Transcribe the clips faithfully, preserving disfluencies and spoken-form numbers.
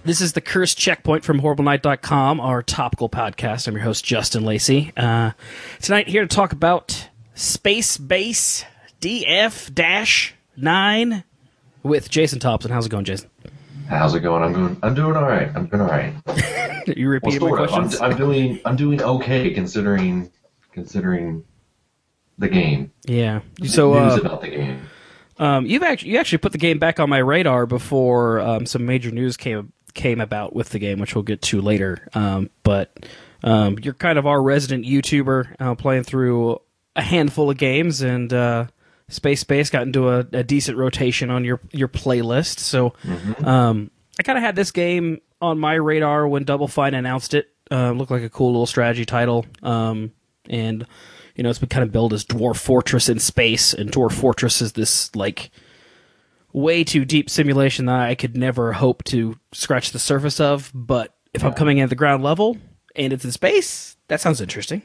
This is the Cursed Checkpoint from Horrible Night dot com, our topical podcast. I'm your host, Justin Lacey. Uh, tonight, here to talk about Space Base D F nine with Jason Thompson. How's it going, Jason? How's it going? I'm doing. I'm doing all right. I'm doing all right. You repeated well, my questions. I'm, I'm doing. I'm doing okay considering considering the game. Yeah. So news uh, about the game. Um, you've actually you actually put the game back on my radar before um, some major news came came about with the game, which we'll get to later. Um, but um, you're kind of our resident YouTuber, uh, playing through a handful of games, and uh, Space Base got into a, a decent rotation on your your playlist. So mm-hmm. um, I kind of had this game on my radar when Double Fine announced it. Uh, looked like a cool little strategy title, um, and you know it's been kind of billed as Dwarf Fortress in space, and Dwarf Fortress is this like way too deep simulation that I could never hope to scratch the surface of. But if yeah. I'm coming in at the ground level and it's in space, that sounds interesting.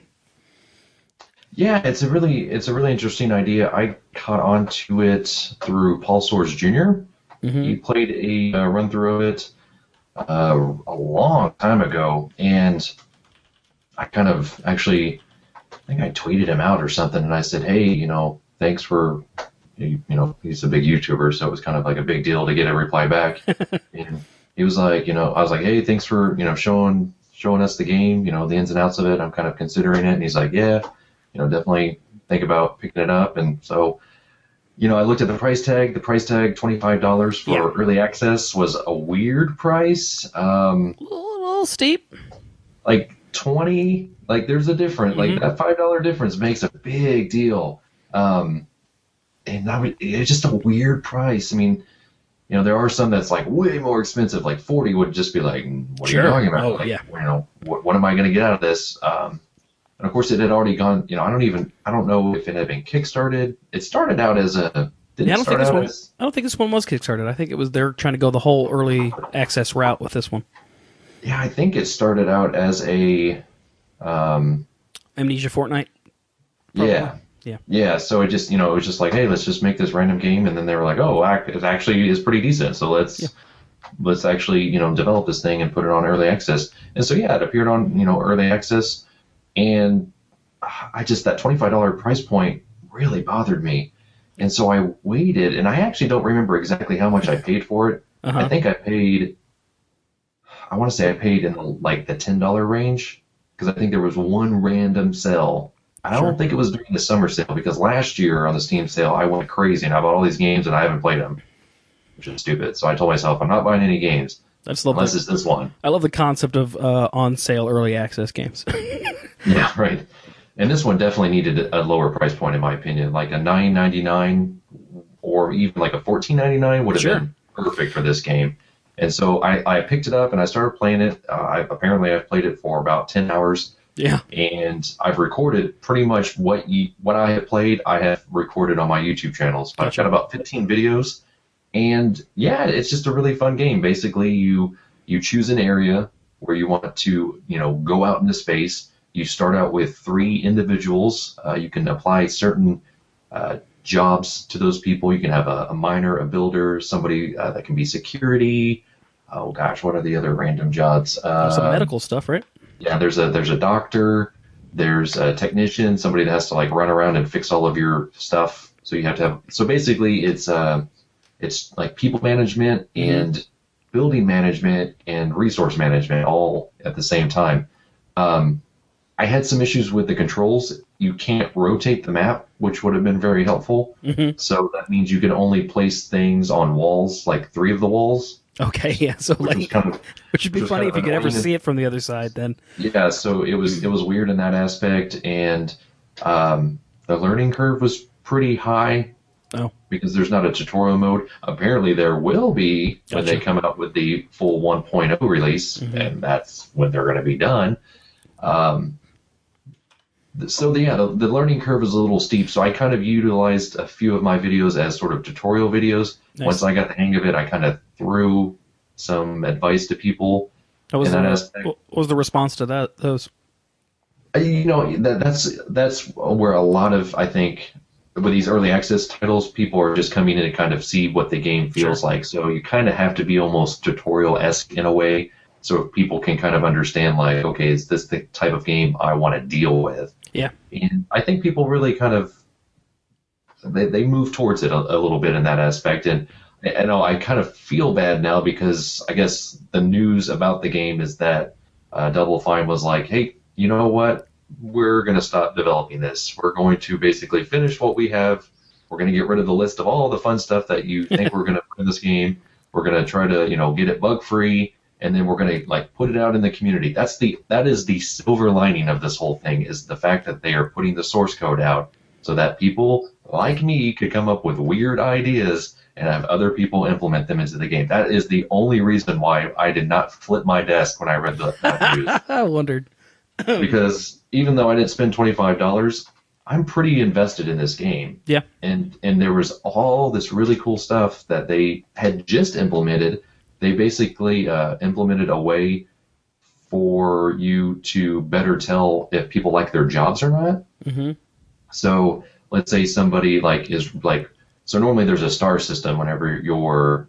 Yeah, it's a really it's a really interesting idea. I caught on to it through Paul Soares Junior Mm-hmm. He played a uh, run through of it uh, a long time ago, and I kind of actually, I think I tweeted him out or something, and I said, hey, you know, thanks for, you, you know, he's a big YouTuber, so it was kind of like a big deal to get a reply back. And he was like, you know, I was like, hey, thanks for, you know, showing showing us the game, you know, the ins and outs of it. I'm kind of considering it. And he's like, yeah, you know, definitely think about picking it up. And so, you know, I looked at the price tag. The price tag, twenty-five dollars for yeah. early access, was a weird price. Um, a, little, a little steep. Like twenty, like there's a difference. Mm-hmm. Like that five dollars difference makes a big deal. Um, and I mean, it's just a weird price. I mean, you know, there are some that's like way more expensive. Like forty would just be like, what sure. are you talking about? Oh, like, yeah. You know, what, what am I going to get out of this? Um, and of course, it had already gone. You know, I don't even. I don't know if it had been kickstarted. It started out as a. Did yeah, I it don't start think this out one. as, I don't think this one was kickstarted. I think it was they're trying to go the whole early access route with this one. Yeah, I think it started out as a. Um, Amnesia Fortnite. Probably. Yeah. Yeah. Yeah. So it just, you know, it was just like, hey, let's just make this random game, and then they were like, oh, it actually is pretty decent. So let's. Yeah. Let's actually, you know, develop this thing and put it on early access. And so, yeah, it appeared on, you know, early access. And I just, that twenty-five dollars price point really bothered me. And so I waited, and I actually don't remember exactly how much I paid for it. Uh-huh. I think I paid, I want to say I paid in the, like the ten dollars range, because I think there was one random sale. I Sure. don't think it was during the summer sale, because last year on the Steam sale, I went crazy, and I bought all these games, and I haven't played them. Which is stupid. So I told myself I'm not buying any games That's love unless the, it's this one. I love the concept of uh, on sale early access games. Yeah, right. And this one definitely needed a lower price point in my opinion. Like a nine ninety-nine or even like a fourteen ninety-nine would have sure. been perfect for this game. And so I, I picked it up and I started playing it. Uh, I, apparently I've played it for about ten hours. Yeah. And I've recorded pretty much what you, what I have played. I have recorded on my YouTube channels. Gotcha. I've got about fifteen videos. And yeah, it's just a really fun game. Basically, you you choose an area where you want to, you know, go out into space. You start out with three individuals. Uh, you can apply certain uh, jobs to those people. You can have a, a miner, a builder, somebody uh, that can be security. Oh gosh, what are the other random jobs? Uh, Some medical stuff, right? Yeah, there's a there's a doctor. There's a technician, somebody that has to like run around and fix all of your stuff. So you have to have. So basically, it's uh, It's like people management and mm-hmm. building management and resource management all at the same time. Um, I had some issues with the controls. You can't rotate the map, which would have been very helpful. Mm-hmm. So that means you can only place things on walls, like three of the walls. Okay, yeah. So which like, kind of, which would be funny if you could ever see it from the other side. Then. Yeah. So it was it was weird in that aspect, and um, the learning curve was pretty high. Oh. Because there's not a tutorial mode. Apparently there will be when gotcha. they come out with the full one point oh release, mm-hmm. and that's when they're going to be done. Um, so the, yeah, the, the learning curve is a little steep. So I kind of utilized a few of my videos as sort of tutorial videos. Nice. Once I got the hang of it, I kind of threw some advice to people. What was, in that the, aspect. what was the response to that? Those. You know, that, that's that's where a lot of I think with these early access titles, people are just coming in to kind of see what the game feels Sure. like. So you kind of have to be almost tutorial-esque in a way, so people can kind of understand, like, okay, is this the type of game I want to deal with? Yeah. And I think people really kind of they, they move towards it a, a little bit in that aspect. And I know I kind of feel bad now because I guess the news about the game is that uh, Double Fine was like, hey, you know what? We're going to stop developing this. We're going to basically finish what we have. We're going to get rid of the list of all the fun stuff that you think we're going to put in this game. We're going to try to, you know, get it bug free, and then we're going to like put it out in the community. That's the that is the silver lining of this whole thing, is the fact that they are putting the source code out so that people like me could come up with weird ideas and have other people implement them into the game. That is the only reason why I did not flip my desk when I read the, that news. I wondered. Because even though I didn't spend twenty-five dollars, I'm pretty invested in this game. Yeah. And and there was all this really cool stuff that they had just implemented. They basically uh, implemented a way for you to better tell if people like their jobs or not. Mm-hmm. So let's say somebody like is like, so normally there's a star system whenever you're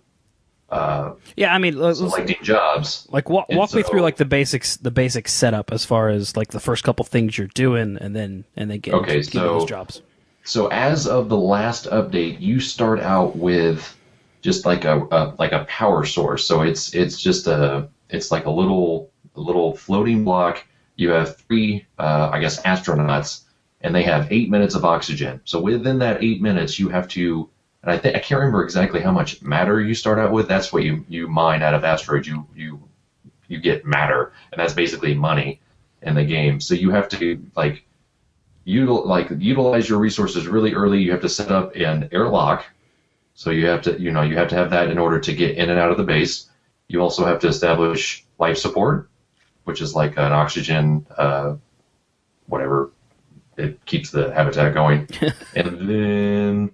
uh, Yeah, I mean, let's, selecting jobs. like walk, And walk me so- through like the basics, the basic setup as far as like the first couple things you're doing, and then and then get Okay, get so- those jobs. So as of the last update, you start out with just like a, a like a power source. So it's it's just a it's like a little a little floating block. You have three, uh, I guess, astronauts, and they have eight minutes of oxygen. So within that eight minutes, you have to, and I think I can't remember exactly how much matter you start out with. That's what you you mine out of asteroids. You you you get matter, and that's basically money in the game. So you have to like util, like utilize your resources really early. You have to set up an airlock. So you have to, you know, you have to have that in order to get in and out of the base. You also have to establish life support, which is like an oxygen, uh, whatever. It keeps the habitat going. And then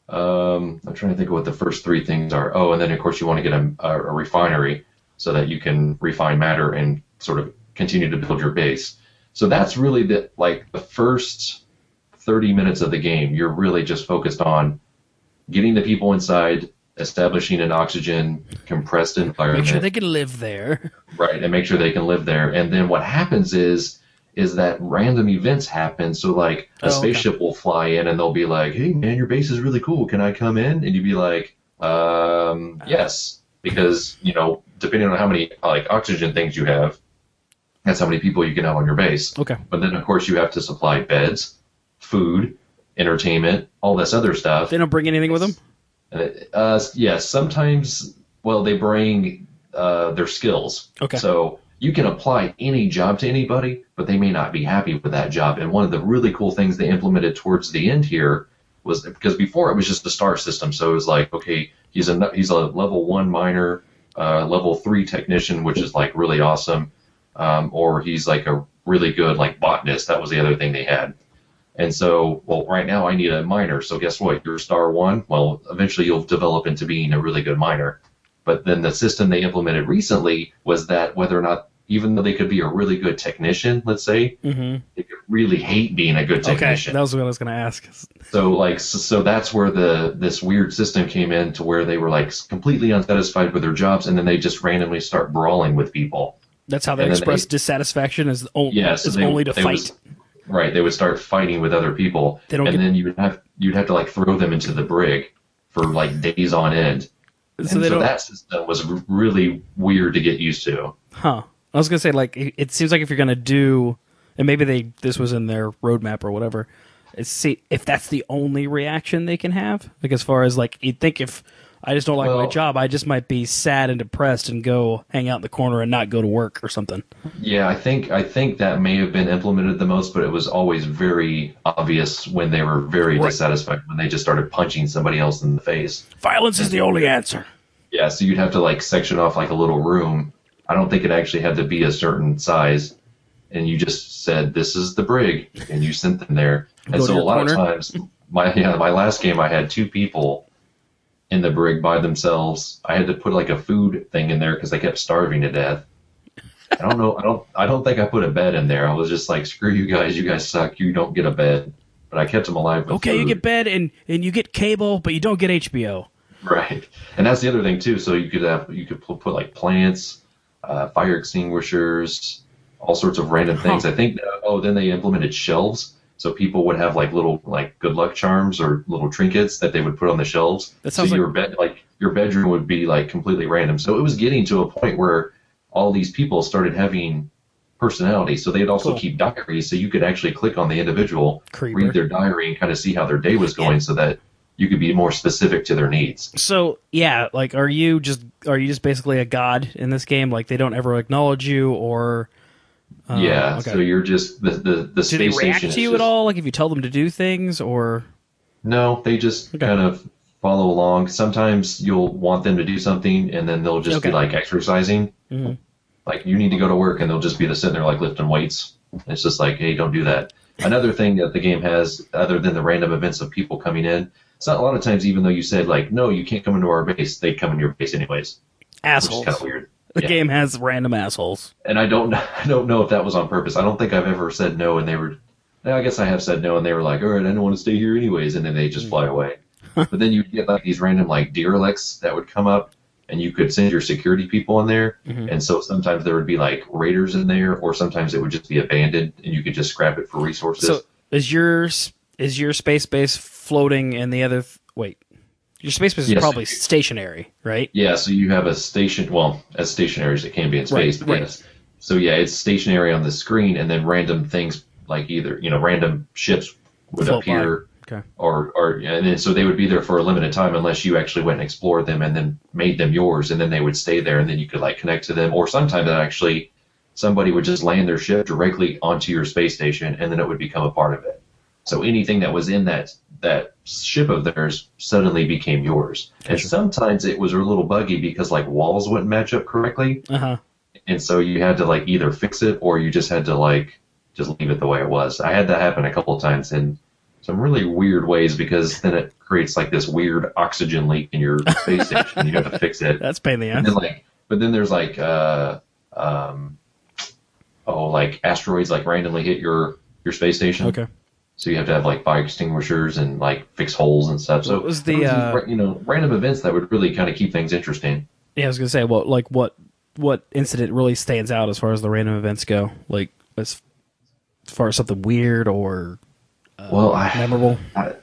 um, I'm trying to think of what the first three things are. Oh, and then of course you want to get a, a, a refinery so that you can refine matter and sort of continue to build your base. So that's really the like the first thirty minutes of the game. You're really just focused on getting the people inside, establishing an oxygen compressed environment. Make sure they can live there. Right, and make sure they can live there. And then what happens is is that random events happen. So like a Oh, okay. spaceship will fly in and they'll be like, "Hey man, your base is really cool. Can I come in?" And you'd be like, um, "Yes," because you know, depending on how many like oxygen things you have, that's how many people you can have on your base. Okay. But then of course you have to supply beds, food, entertainment, all this other stuff. They don't bring anything with them. Uh, yes, sometimes. Well, they bring uh, their skills. Okay. So you can apply any job to anybody, but they may not be happy with that job. And one of the really cool things they implemented towards the end here was because before it was just a star system. So it was like, okay, he's a he's a level one miner, uh, level three technician, which is like really awesome, um, or he's like a really good like botanist. That was the other thing they had. And so, well, right now I need a miner. So guess what? You're star one. Well, eventually you'll develop into being a really good miner. But then the system they implemented recently was that whether or not, even though they could be a really good technician, let's say, Mm-hmm. they could really hate being a good Okay, technician. that was what I was going to ask. So like, so, so that's where the this weird system came in, to where they were like completely unsatisfied with their jobs, and then they just randomly start brawling with people. That's how they And then express they- dissatisfaction is, o- Yeah, so is they- only to they fight. was- Right, they would start fighting with other people, They don't and get- then you'd have you'd have to like throw them into the brig for like days on end. And so so, they don't. that system was r- really weird to get used to. Huh. I was gonna say, like, it it seems like if you're gonna do, and maybe they this was in their roadmap or whatever. It's, see if that's the only reaction they can have. Like, as far as like, you'd think if I just don't like my Well- job, I just might be sad and depressed and go hang out in the corner and not go to work or something. Yeah, I think I think that may have been implemented the most, but it was always very obvious when they were very Right. dissatisfied, when they just started punching somebody else in the face. Violence is the only answer. Yeah, so you'd have to like section off like a little room. I don't think it actually had to be a certain size, and you just said this is the brig, and you sent them there. And Go to so a your lot corner. of times, my yeah, my last game I had two people in the brig by themselves. I had to put like a food thing in there because they kept starving to death. I don't know. I don't. I don't think I put a bed in there. I was just like, screw you guys. You guys suck. You don't get a bed. but I kept them alive with Okay, food. you get bed and, and you get cable, but you don't get H B O. Right, and that's the other thing too. So you could have you could put, put like plants, uh, fire extinguishers, all sorts of random things. Huh. I think. Oh, then they implemented shelves, so people would have like little like good luck charms or little trinkets that they would put on the shelves. That sounds so like your bed like your bedroom would be like completely random. So it was getting to a point where all these people started having personality. So they'd also Cool. keep diaries, so you could actually click on the individual, Creeper. read their diary, and kind of see how their day was going, Yeah. so that you could be more specific to their needs. So yeah, like are you just are you just basically a god in this game? Like they don't ever acknowledge you, or uh, yeah. okay. So you're just the the, the do space they react station to you is at just, all? Like if you tell them to do things, or No, they just Okay. kind of follow along. Sometimes you'll want them to do something, and then they'll just Okay. be like exercising. Mhm. Like you need to go to work, and they'll just be the sitting there like lifting weights. It's just like, hey, don't do that. Another thing that the game has, other than the random events of people coming in, it's not a lot of times. Even though you said like, no, you can't come into our base, they come into your base anyways, which is assholes. kind of weird. The Yeah. game has random assholes. And I don't, I don't know if that was on purpose. I don't think I've ever said no, and they were. I guess I have said no, and they were like, all right, I don't want to stay here anyways, and then they just fly away. But then you get like these random like derelicts that would come up, and you could send your security people in there. Mhm. And so sometimes there would be like raiders in there, or sometimes it would just be abandoned, and you could just scrap it for resources. So is your is your space base floating and the other th- wait? Your space base is Yes. probably stationary, right? Yeah, so you have a station, well, as stationary as it can be in space, Right, but right. yes. So yeah, it's stationary on the screen, and then random things like either, you know, random ships would Float by. appear, Okay. or, or, and then so they would be there for a limited time unless you actually went and explored them and then made them yours, and then they would stay there, and then you could like connect to them, or sometimes that actually somebody would just land their ship directly onto your space station, and then it would become a part of it. So anything that was in that that ship of theirs suddenly became yours. And Gotcha. sometimes it was a little buggy because like walls wouldn't match up correctly, Uh huh. and so you had to like either fix it or you just had to like just leave it the way it was. I had that happen a couple of times in some really weird ways, because then it creates like this weird oxygen leak in your space station. You have to fix it. That's a pain in the And ass. then like, but then there's like, uh, um, oh, like asteroids like randomly hit your your space station. Okay. So you have to have like fire extinguishers and like fix holes and stuff. So What was the, there uh, these, you know, random events that would really kind of keep things interesting. Yeah, I was gonna say, what like what what incident really stands out as far as the random events go? Like as, as far as something weird or uh, Well, I, memorable. I,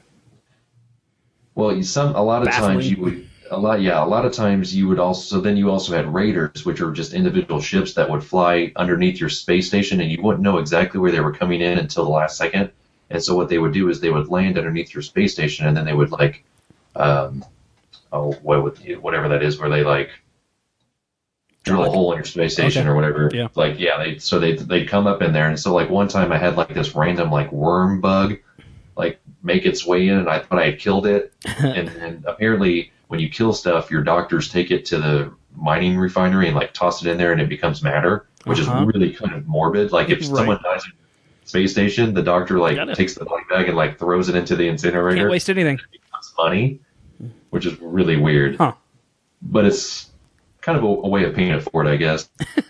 well, you- some a lot of Baffling. times you would a lot yeah a lot of times you would also then you also had raiders, which are just individual ships that would fly underneath your space station, and you wouldn't know exactly where they were coming in until the last second. And so what they would do is they would land underneath your space station, and then they would like, um, oh, what would you, whatever that is, where they like drill a hole in your space station Okay. or whatever. Yeah. Like yeah, they so they they come up in there, and so like one time I had like this random like worm bug, like make its way in, and I thought I had killed it, and then apparently when you kill stuff, your doctors take it to the mining refinery and like toss it in there, and it becomes matter, which Uh-huh. is really kind of morbid. Like if Right. someone dies in space station, the doctor like Got it. takes the body bag and like throws it into the incinerator. Can't waste anything. It becomes money, which is really weird. Huh. But it's kind of a, a way of paying it forward, I guess.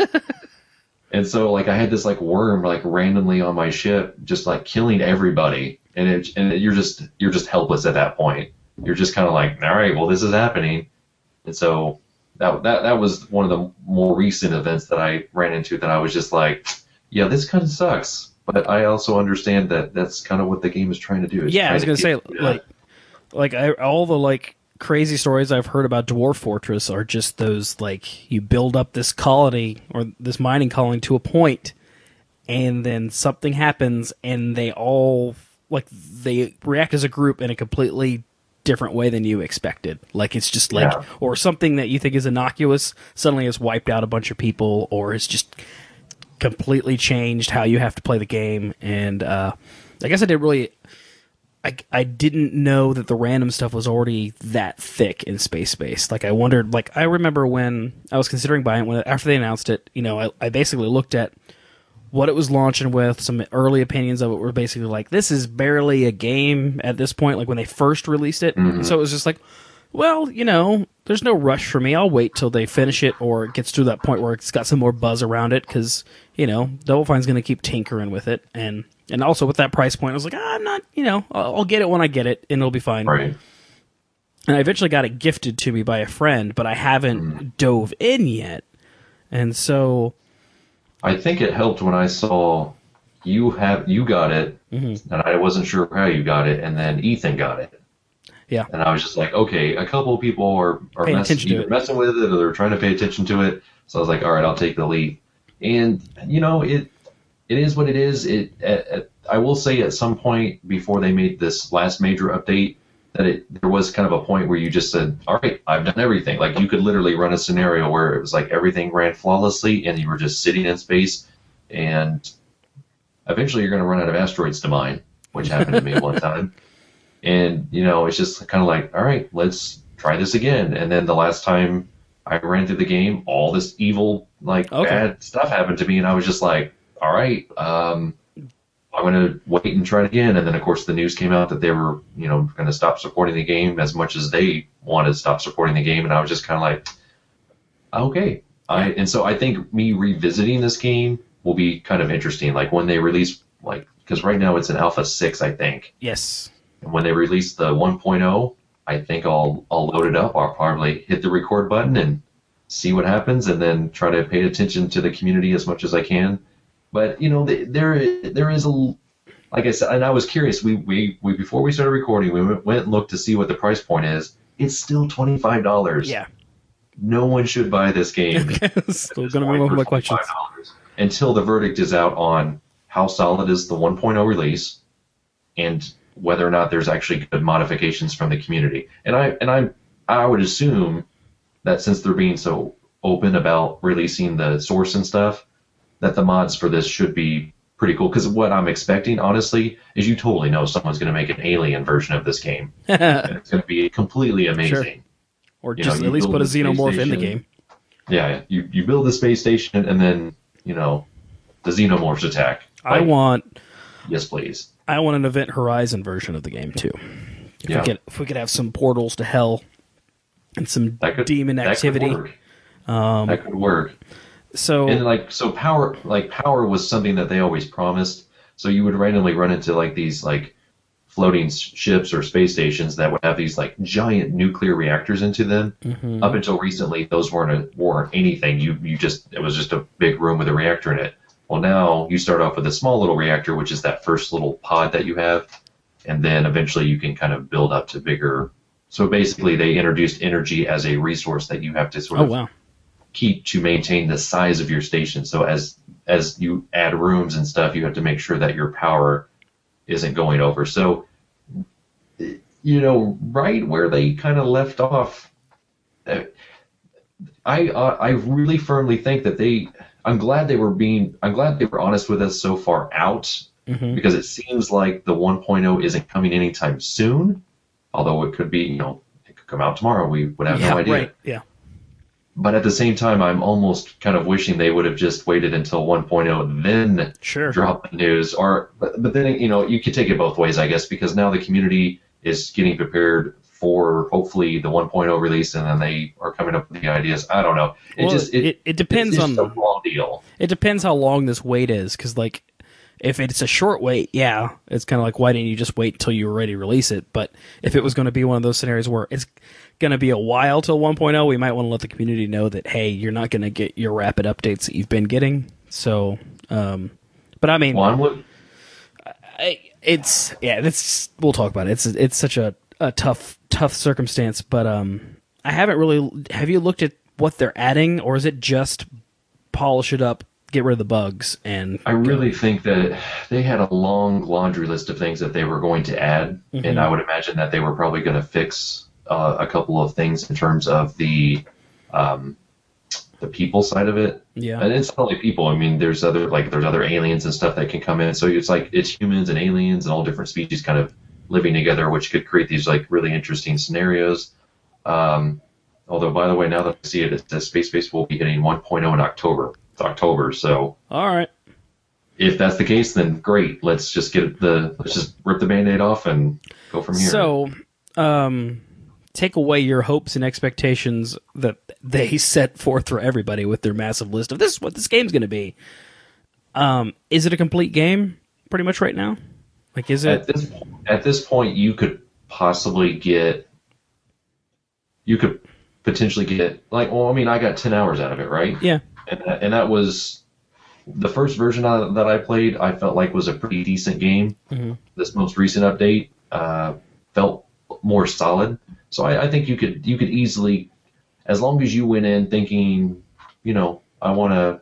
And so like I had this like worm like randomly on my ship, just like killing everybody, and it and you're just you're just helpless at that point. You're just kind of like, all right, well this is happening, and so that that that was one of the more recent events that I ran into that I was just like, yeah, this kind of sucks. But I also understand that that's kind of what the game is trying to do. It's Yeah, I was trying gonna to say get you to- like like I, all the like crazy stories I've heard about Dwarf Fortress are just those like you build up this colony or this mining colony to a point, and then something happens and they all like they react as a group in a completely different way than you expected. Like it's just like Yeah. or something that you think is innocuous suddenly has wiped out a bunch of people, or it's just completely changed how you have to play the game. And uh, I guess I did really. I, I didn't know that the random stuff was already that thick in Space Space. Like I wondered, like I remember when I was considering buying it, when after they announced it, you know, I, I basically looked at what it was launching with. Some early opinions of it were basically like, this is barely a game at this point. Like when they first released it, Mhm. so it was just like, well, you know, there's no rush for me. I'll wait till they finish it or it gets to that point where it's got some more buzz around it because, you know, Double Fine's going to keep tinkering with it. And And also with that price point, I was like, ah, I'm not, you know, I'll, I'll get it when I get it, and it'll be fine. Right. And I eventually got it gifted to me by a friend, but I haven't mm. dove in yet. And so... I think it helped when I saw you have you got it, mm-hmm. and I wasn't sure how you got it, and then Ethan got it. Yeah. And I was just like, okay, a couple of people are, are mess, either messing with it or they're trying to pay attention to it. So I was like, all right, I'll take the lead. And, you know, it it is what it is. It at, at, I will say at some point before they made this last major update that it there was kind of a point where you just said, all right, I've done everything. Like you could literally run a scenario where it was like everything ran flawlessly and you were just sitting in space. And eventually you're going to run out of asteroids to mine, which happened to me one time. And, you know, it's just kind of like, all right, let's try this again. And then the last time I ran through the game, all this evil, like, okay. bad stuff happened to me. And I was just like, all right, um, I'm going to wait and try it again. And then, of course, the news came out that they were, you know, going to stop supporting the game as much as they wanted to stop supporting the game. And I was just kind of like, okay. I, and so I think me revisiting this game will be kind of interesting. Like when they release, like, because right now it's an Alpha six, I think. Yes. And when they release the one point oh, I think I'll I'll load it up. I'll probably hit the record button and see what happens, and then try to pay attention to the community as much as I can. But you know, there there is a, like I said, and I was curious. We we, we before we started recording, we went, went and looked to see what the price point is. It's still twenty-five dollars. Yeah. No one should buy this game. Still going to remove my questions until the verdict is out on how solid is the one point oh release, and whether or not there's actually good modifications from the community. And I and I I would assume that since they're being so open about releasing the source and stuff, that the mods for this should be pretty cool. Because what I'm expecting, honestly, is you totally know someone's going to make an alien version of this game. And it's going to be completely amazing. Sure. Or you just know, at least put a xenomorph in the game. Yeah, you, you build the space station and then, you know, the xenomorphs attack. Like, I want... Yes, please. I want an Event Horizon version of the game too. If, yeah. we, could, if we could have some portals to hell and some could, demon activity, that could work. Um, that could work. So and like so, power like power was something that they always promised. So you would randomly run into like these like floating ships or space stations that would have these like giant nuclear reactors into them. Mm-hmm. Up until recently, those weren't a, weren't anything. You you just it was just a big room with a reactor in it. Well, now you start off with a small little reactor, which is that first little pod that you have, and then eventually you can kind of build up to bigger. So basically, they introduced energy as a resource that you have to sort oh, of wow. keep to maintain the size of your station. So as as you add rooms and stuff, you have to make sure that your power isn't going over. So, you know, right where they kind of left off, I uh, I really firmly think that they. I'm glad they were being. I'm glad they were honest with us so far out, mm-hmm. because it seems like the one point oh isn't coming anytime soon. Although it could be, you know, it could come out tomorrow. We would have yeah, no idea. Right. Yeah. But at the same time, I'm almost kind of wishing they would have just waited until one point oh, then sure. drop the news. Or, but, but then, you know, you could take it both ways, I guess, because now the community is getting prepared for hopefully the one point oh release, and then they are coming up with the ideas. I don't know. It well, just it, it, it depends it's on a long deal. It depends how long this wait is, because like if it's a short wait, yeah, it's kind of like why didn't you just wait until you were ready to release it? But if it was going to be one of those scenarios where it's going to be a while till one point oh, we might want to let the community know that hey, you're not going to get your rapid updates that you've been getting. So, um, but I mean, well, I'm look- I, it's yeah, that's we'll talk about it. It's it's such a, a tough tough circumstance, but um, I haven't really. Have you looked at what they're adding, or is it just polish it up, get rid of the bugs, and? I really think that they had a long laundry list of things that they were going to add, mm-hmm. and I would imagine that they were probably going to fix uh, a couple of things in terms of the um, the people side of it. Yeah, and it's not only people. I mean, there's other like there's other aliens and stuff that can come in. So it's like it's humans and aliens and all different species kind of living together, which could create these like really interesting scenarios. Um, although, by the way, now that I see it, it says Space Base will be hitting one point oh in October. It's October, so all right. If that's the case, then great. Let's just get the let's just rip the Band-Aid off and go from here. So, um, take away your hopes and expectations that they set forth for everybody with their massive list of this is what this game's going to be. Um, is it a complete game? pretty much right now? Like, is it At this at this point, you could possibly get, you could potentially get like, well, I mean, I got ten hours out of it, right? Yeah. And that, and that was the first version of, that I played. I felt like was a pretty decent game. Mm-hmm. This most recent update uh, felt more solid. So I, I think you could you could easily, as long as you went in thinking, you know, I want to,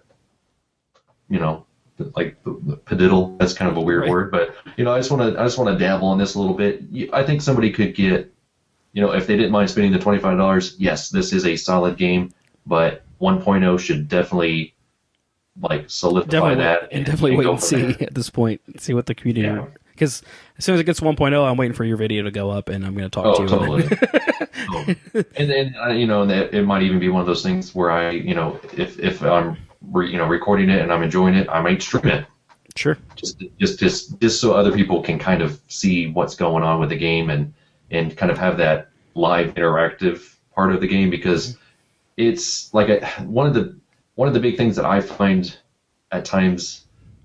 you know, like padiddle. That's kind of a weird Right. word, but you know, I just want to I just want to dabble in this a little bit. You- I think somebody could get, you know, if they didn't mind spending the twenty-five dollars. Yes, this is a solid game, but one point oh should definitely like solidify definitely that wait, and definitely wait go and from see there. at this point, see what the community. Yeah. Because as soon as it gets one point oh, I'm waiting for your video to go up, and I'm going to talk Oh, to you. totally. Totally. And then uh, you know, and it, it might even be one of those things where I, you know, if if I'm re, you know recording it and I'm enjoying it, I might stream it. Sure. Just, just, just, just so other people can kind of see what's going on with the game and, and kind of have that live interactive part of the game, because it's like a, one of the one of the big things that I find at times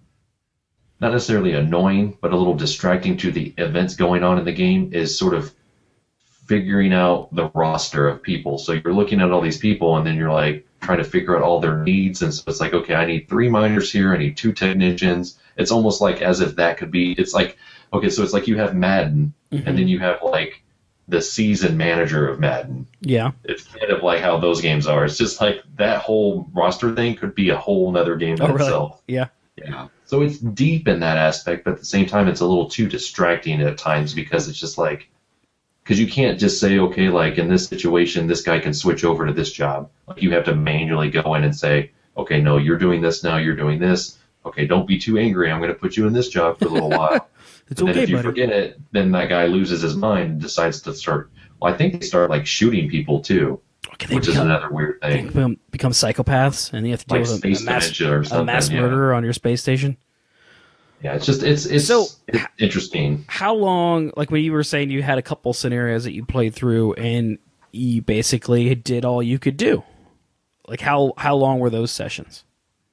not necessarily annoying, but a little distracting to the events going on in the game is sort of figuring out the roster of people. So you're looking at all these people, and then you're like trying to figure out all their needs, and so it's like, okay, I need three miners here, I need two technicians. It's almost like as if that could be. It's like, okay, so it's like you have Madden, Mm-hmm. and then you have like the season manager of Madden. Yeah. It's kind of like how those games are. It's just like that whole roster thing could be a whole nother game in Oh, really? itself. Yeah. Yeah. So it's deep in that aspect, but at the same time, it's a little too distracting at times, because it's just like, because you can't just say, okay, like in this situation, this guy can switch over to this job. Like you have to manually go in and say, okay, no, you're doing this now, you're doing this. Okay, don't be too angry. I'm going to put you in this job for a little while. It's And then okay, if you buddy. forget it, then that guy loses his mind and decides to start. Well, I think they start like shooting people too, Okay, they which is become, another weird they thing. become, become psychopaths, and you have to deal Like with a, space a mass, dementia or a something. mass yeah. murderer on your space station. Yeah, it's just it's it's, So- it's interesting. How long, like when you were saying you had a couple scenarios that you played through, and you basically did all you could do? Like how how long were those sessions?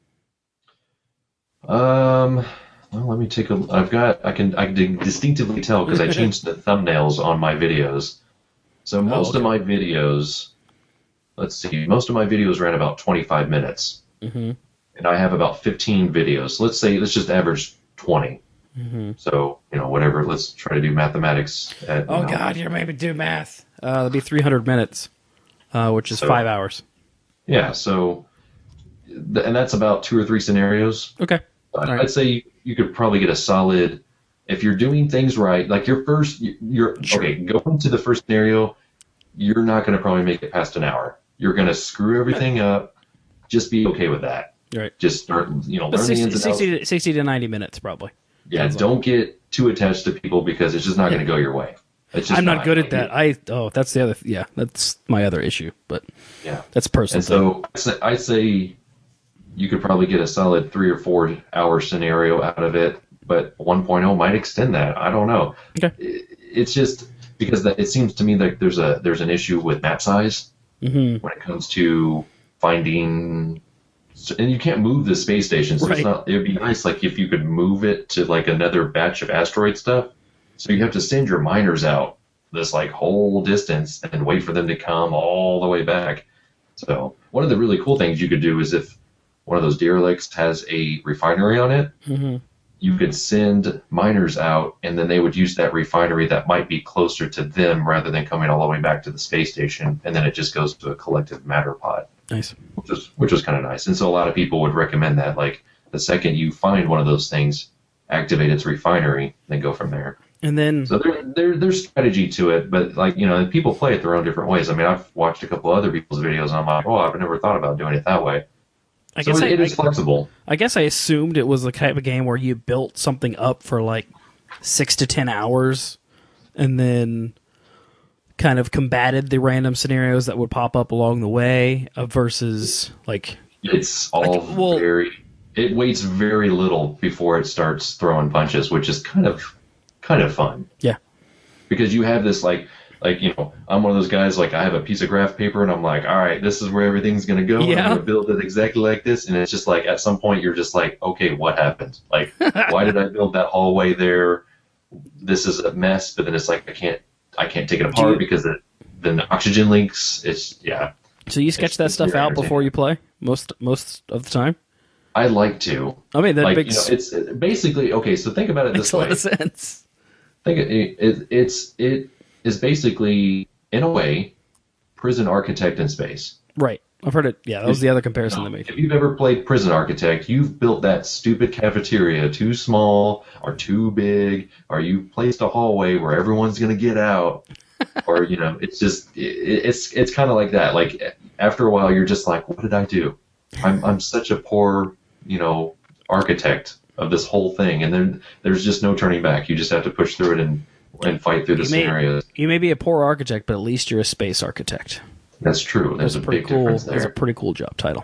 Um, well, let me take a. I've got. I can. I can distinctively tell because I changed the thumbnails on my videos. So most okay. of my videos, let's see, most of my videos ran about twenty-five minutes, Mm-hmm. and I have about fifteen videos. Let's say let's just average twenty. Mm-hmm. So you know whatever. Let's try to do mathematics. At, you Oh know, God, you're making me do math. Uh, that'd be three hundred minutes, uh, which is So- five hours. Yeah. So, th- and that's about two or three scenarios. Okay. But All right. I'd say you, you could probably get a solid, if you're doing things right, like your first, you- you're, Sure. okay, going to the first scenario, you're not going to probably make it past an hour. You're going to screw everything up. Just be okay with that. Right. Just start, you know, But learn the sixty, ins and outs. sixty, to, sixty to ninety minutes, probably. Yeah, sounds like- don't get too attached to people because it's just not going to go your way. It's just I'm not good at gonna that. I oh, that's the other. Yeah, that's my other issue. But get- Yeah. that's personal. And so I'd say- I'd say you could probably get a solid three or four hour scenario out of it, but one point oh might extend that. I don't know. Okay. It- It's just because that, it seems to me like there's a there's an issue with map size hmm when it comes to finding, and you can't move the space station, so Right. it's not. It would be nice like if you could move it to like another batch of asteroid stuff. So you have to send your miners out this like whole distance and wait for them to come all the way back. So one of the really cool things you could do is if one of those derelicts has a refinery on it, hmm you could send miners out, and then they would use that refinery that might be closer to them rather than coming all the way back to the space station, and then it just goes to a collective matter pot, Nice. which was which was kind of nice. And so a lot of people would recommend that, like the second you find one of those things, activate its refinery, then go from there. And then So there, there, there's strategy to it, but like you know, people play it their own different ways. I mean, I've watched a couple other people's videos, and I'm like, oh, I've never thought about doing it that way. I So guess it, I, it is I, flexible. I guess I assumed it was the type of game where you built something up for like six to ten hours, and then kind of combated the random scenarios that would pop up along the way, uh, versus like It's all Like, well- very. It waits very little before it starts throwing punches, which is kind of kind of fun yeah, because you have this like like, you know, I'm one of those guys, like, I have a piece of graph paper and I'm like, all right, this is where everything's going to go. Yeah. And I'm going to build it exactly like this. And it's just like, at some point, you're just like, okay, what happened? Like, why did I build that hallway there? This is a mess. But then it's like, I can't, I can't take it apart you, because it, then the oxygen leaks. It's, yeah. So you sketch it's, that it's stuff out before you play most, most of the time? I like to. I mean, that like, makes, you know, it's it, basically, okay, so think about it makes this a way. lot of sense. Think it, it, it's, it is basically, in a way, Prison Architect in space. Right. I've heard it. Yeah, that was the other comparison You know, they made. if you've ever played Prison Architect, you've built that stupid cafeteria too small or too big, or you placed a hallway where everyone's going to get out, or, you know, it's just, it, it's it's kind of like that. Like, after a while, you're just like, what did I do? I'm I'm such a poor, you know, architect of this whole thing, and then there's just no turning back. You just have to push through it and and fight through the You may, scenarios. you may be a poor architect, but at least you're a space architect. That's true. There's That's a a pretty big cool. difference That's a there. pretty cool job title.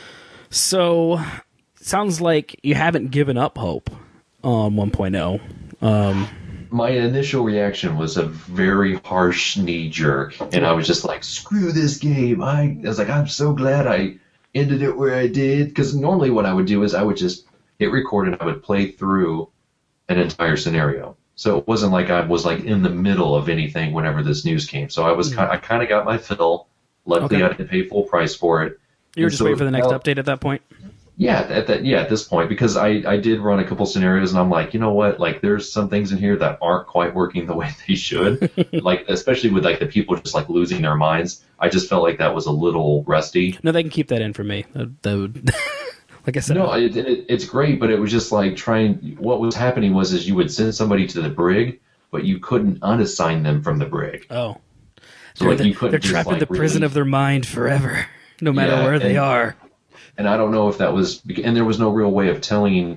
So, sounds like you haven't given up hope on one point oh. Um, My initial reaction was a very harsh knee jerk, and I was just like, "Screw this game!" I, I was like, "I'm so glad I ended it where I did," because normally what I would do is I would just hit record and I would play through an entire scenario. So it wasn't like I was like in the middle of anything whenever this news came. So I was Mm. ki I kind of got my fill. Luckily, Okay. I didn't pay full price for it. you were And just so waiting for the next now- update at that point? Yeah, at that yeah at this point, because I I did run a couple scenarios and I'm like, you know what, like there's some things in here that aren't quite working the way they should, like especially with like the people just like losing their minds. I just felt like that was a little rusty. No, they can keep that in for me. That, that would, like I said, No, it, it, it's great, but it was just like trying. What was happening was is you would send somebody to the brig, but you couldn't unassign them from the brig. oh, So they're, like the- you couldn't they're just, trapped like, in the prison really- of their mind forever, no matter Yeah, where they and- are. And I don't know if that was, and there was no real way of telling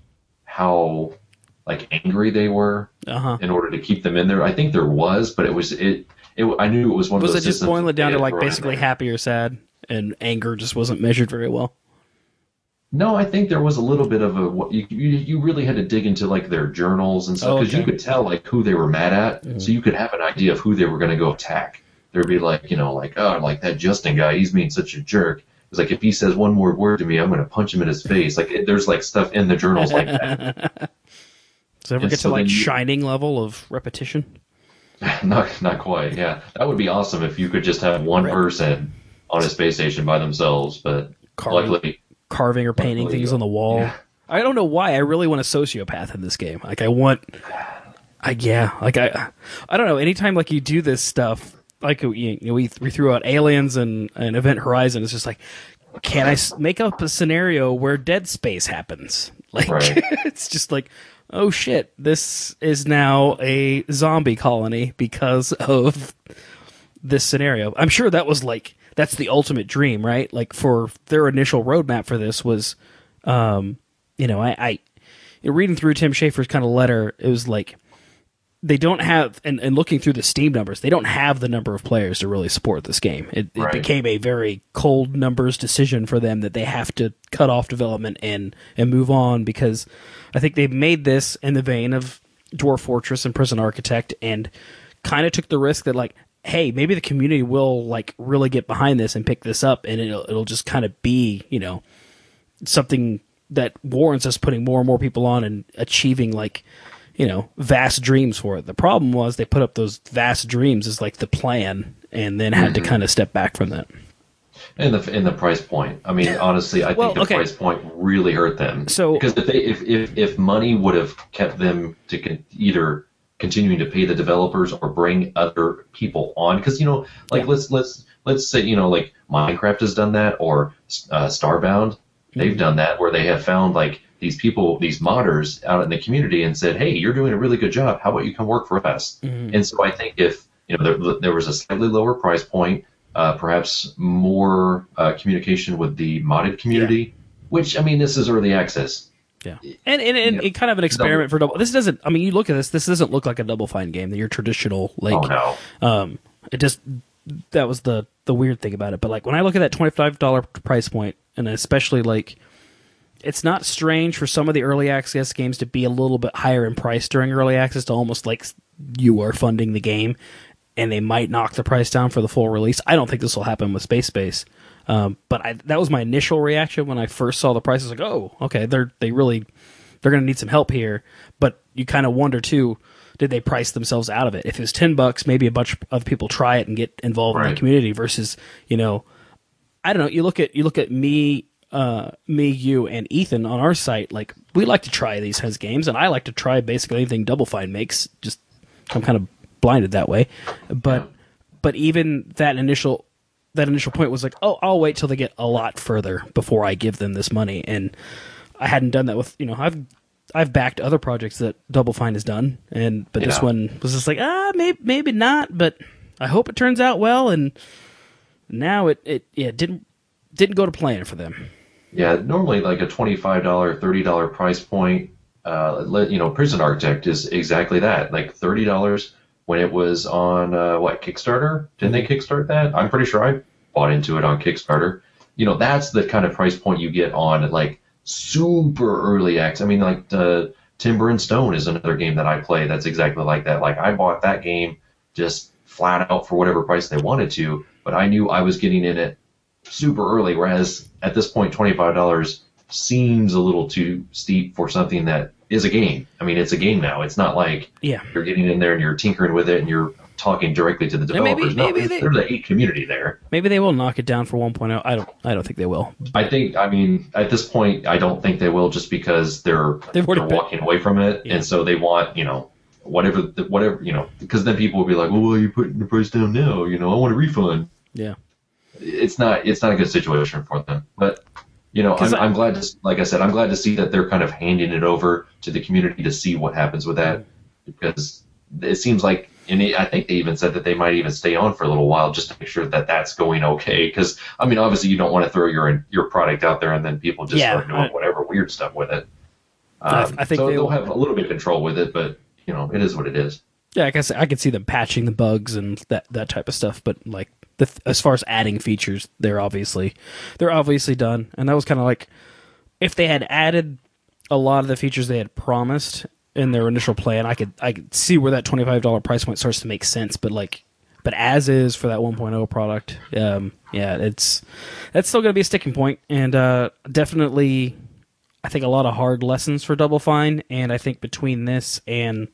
how like angry they were Uh huh. in order to keep them in there. I think there was, but it was it. it I knew it was one Was of it those. just systems boiling it that down they to had like thrown in basically there. happy or sad, and anger just wasn't measured very well? No, I think there was a little bit of a. what- You you, you really had to dig into like their journals and stuff Oh, because okay. you could tell like who they were mad at, Mhm. so you could have an idea of who they were going to go attack. There'd be like you know like oh like that Justin guy, he's being such a jerk. It's like if he says one more word to me, I'm going to punch him in his face. Like it, there's like stuff in the journals like that. Does it ever And get so to like then you- shining level of repetition? not not quite. Yeah, that would be awesome if you could just have one Right. person on a space station by themselves. But Carving, luckily, carving or painting luckily, things on the wall. yeah. I don't know why. I really want a sociopath in this game. Like I want, I yeah. Like I, I don't know. Anytime like you do this stuff, like you you know, we we threw out Aliens and, and Event Horizon. It's just like, can I s- make up a scenario where Dead Space happens? Like Right. it's just like, oh shit, this is now a zombie colony because of this scenario. I'm sure that was like that's the ultimate dream, right? Like for their initial roadmap for this was, um, you know, I, I you know, reading through Tim Schafer's kind of letter, it was like they don't have, and, and looking through the Steam numbers, they don't have the number of players to really support this game. It, it Right. became a very cold numbers decision for them that they have to cut off development and and move on because I think they made this in the vein of Dwarf Fortress and Prison Architect and kind of took the risk that like, hey, maybe the community will like really get behind this and pick this up and it'll it'll just kind of be, you know, something that warrants us putting more and more people on and achieving like, you know, vast dreams for it. The problem was they put up those vast dreams as like the plan and then had Mm-hmm. to kind of step back from that. And the in the price point. I mean, honestly, I Well, think the okay. price point really hurt them. So- because if they if if, if money would have kept them to con- either continuing to pay the developers or bring other people on, because you know, like Yeah. let's let's let's say you know like Minecraft has done that or uh, Starbound, they've Mhm. done that where they have found like these people, these modders out in the community and said, hey, you're doing a really good job. How about you come work for us? Mhm. And so I think if you know there, there was a slightly lower price point, uh, perhaps more uh, communication with the modded community, which I mean this is early access. Yeah, and and, and Yeah. it kind of an experiment for double. This doesn't. I mean, you look at this. This doesn't look like a Double Fine game. That your traditional like. Oh no, Um, it just that was the the weird thing about it. But like when I look at that twenty five dollar price point, and especially like, it's not strange for some of the early access games to be a little bit higher in price during early access to almost like you are funding the game. and they might knock the price down for the full release. I don't think this will happen with Space Base, um, but I, that was my initial reaction when I first saw the price. I was like, oh, okay, they're they really they're going to need some help here. But you kind of wonder too, did they price themselves out of it? If it was ten bucks, maybe a bunch of people try it and get involved right. in the community. Versus, you know, I don't know. You look at you look at me. Uh, me, you, and Ethan on our site, like, we like to try these kinds of games, and I like to try basically anything Double Fine makes. Just, I'm kind of blinded that way. But, yeah. but even that initial, that initial point was like, oh, I'll wait till they get a lot further before I give them this money. And I hadn't done that with, you know, I've, I've backed other projects that Double Fine has done, and but yeah. this one was just like, ah, maybe, maybe not, but I hope it turns out well. And now it, it, yeah, didn't, didn't go to plan for them. Yeah, normally like a twenty-five dollars, thirty dollars price point, uh, you know, Prison Architect is exactly that, like thirty dollars when it was on, uh, what, Kickstarter? Didn't they kickstart that? I'm pretty sure I bought into it on Kickstarter. You know, that's the kind of price point you get on, like, super early access. I mean, like, uh, Timber and Stone is another game that I play that's exactly like that. Like, I bought that game just flat out for whatever price they wanted to, but I knew I was getting in it super early, whereas at this point twenty-five dollars seems a little too steep for something that is a game. I mean, it's a game now. It's not like yeah. you're getting in there and you're tinkering with it and you're talking directly to the developers. Maybe, maybe no, they, there's a hate community there. Maybe they will knock it down for one point oh. I don't I don't think they will. I think, I mean, at this point, I don't think they will, just because they're, they're walking away from it, yeah. and so they want, you know, whatever, whatever, you know, because then people will be like, well, why are you putting the price down now? You know, I want a refund. Yeah. It's not it's not a good situation for them, but you know I'm, I, I'm glad to, like I said, I'm glad to see that they're kind of handing it over to the community to see what happens with that, because it seems like, and it, I think they even said that they might even stay on for a little while just to make sure that that's going okay. Because I mean, obviously you don't want to throw your your product out there and then people just yeah, start doing I, whatever weird stuff with it. Um, I, I think so they they'll will have a little bit of control with it, but you know it is what it is. Yeah, I guess I could see them patching the bugs and that that type of stuff, but like. The, as far as adding features, they're obviously they're obviously done, and that was kind of like if they had added a lot of the features they had promised in their initial plan, I could I could see where that twenty-five dollars price point starts to make sense. But like, but as is for that one point oh product, um, yeah, it's that's still going to be a sticking point, and uh, definitely, I think a lot of hard lessons for Double Fine, and I think between this and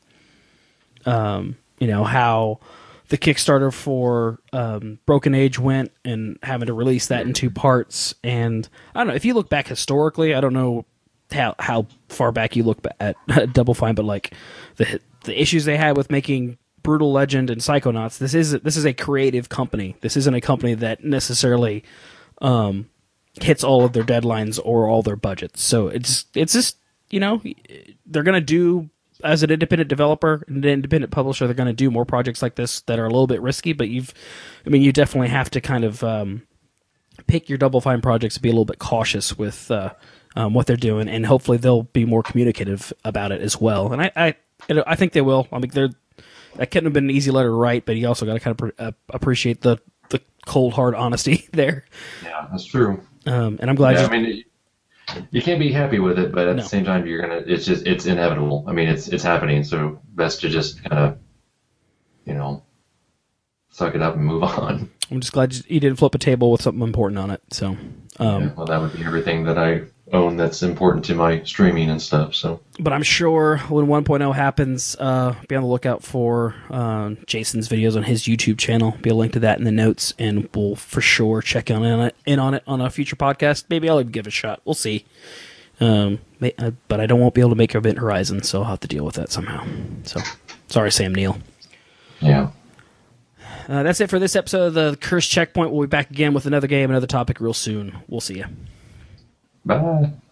um, you know how. The Kickstarter for um, Broken Age went, and having to release that in two parts. And I don't know, if you look back historically, I don't know how how far back you look at Double Fine, but like the the issues they had with making Brutal Legend and Psychonauts. This is this is a creative company. This isn't a company that necessarily um, hits all of their deadlines or all their budgets. So it's it's just, you know, they're gonna do. As an independent developer, an independent publisher, they're going to do more projects like this that are a little bit risky, but you've, I mean, you definitely have to kind of um, pick your Double Fine projects and be a little bit cautious with uh, um, what they're doing, and hopefully they'll be more communicative about it as well. And I, I, I think they will. I mean, they're that couldn't have been an easy letter to write, but you also got to kind of uh, appreciate the the cold hard honesty there. Yeah, that's true. Um, and I'm glad. Yeah, you, I mean. It, You can't be happy with it, but at no. the same time, you're gonna. It's just it's inevitable. I mean, it's it's happening. So best to just kind of, you know, suck it up and move on. I'm just glad you didn't flip a table with something important on it. So, um, yeah, well, that would be everything that I own that's important to my streaming and stuff. So, but I'm sure when one point oh happens, uh, be on the lookout for uh, Jason's videos on his YouTube channel. Be a link to that in the notes, and we'll for sure check on it, in on it on a future podcast. Maybe I'll even give it a shot. We'll see. Um, may, uh, but I don't won't be able to make Event Horizon, so I'll have to deal with that somehow. So, sorry, Sam Neill. Yeah. Uh, that's it for this episode of the Cursed Checkpoint. We'll be back again with another game, another topic real soon. We'll see you. Bye.